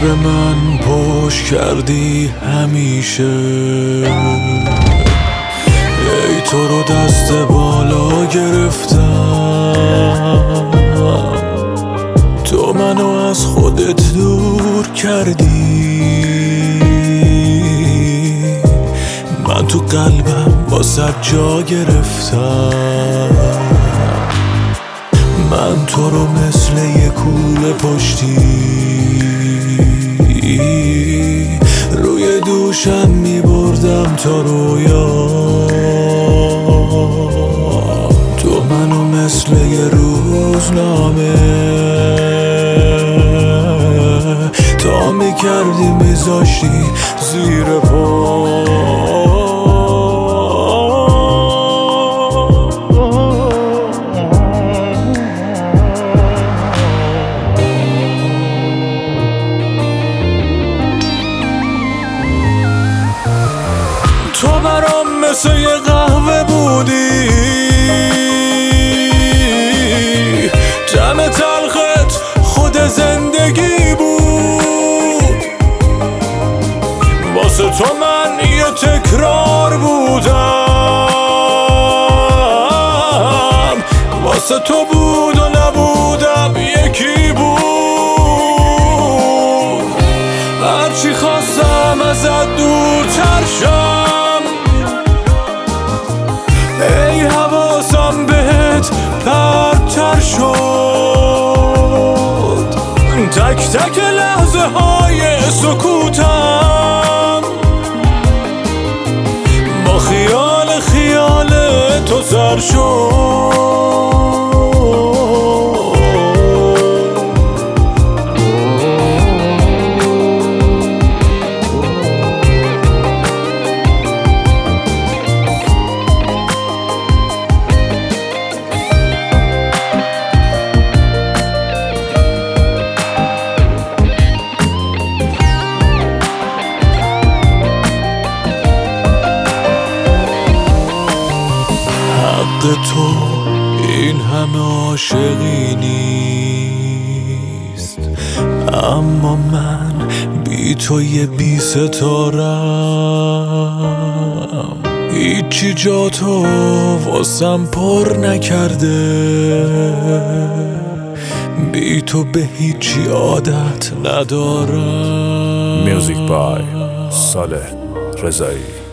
من پشت کردی همیشه، ای تو رو دست بالا گرفتم، تو منو از خودت دور کردی، من تو قلبم واسه جا گرفتم، من تو رو مثل یه کوله پشتی روی دوشم میبردم تا رویا، تو منو مثل یه روزنامه تا میکردی میذاشتی زیر پا. تو برام مثل یه قهوه بودی، طعم تلخت خود زندگی بود، واسه تو من یه تکرار بودم، واسه تو بود و نبودم یکی بود، هرچی خواستم ازت دورتر شم، ای حواسم بهت پرتر شد، تک تک لحظه های سکوتم با خیال تو سر شد. تو این همه عاشقی نیست، اما من بی تو یه بی ستارم، هیچی جا تو واسم پر نکرده، بی تو به هیچی عادت ندارم. میوزیک بای صالح رضایی.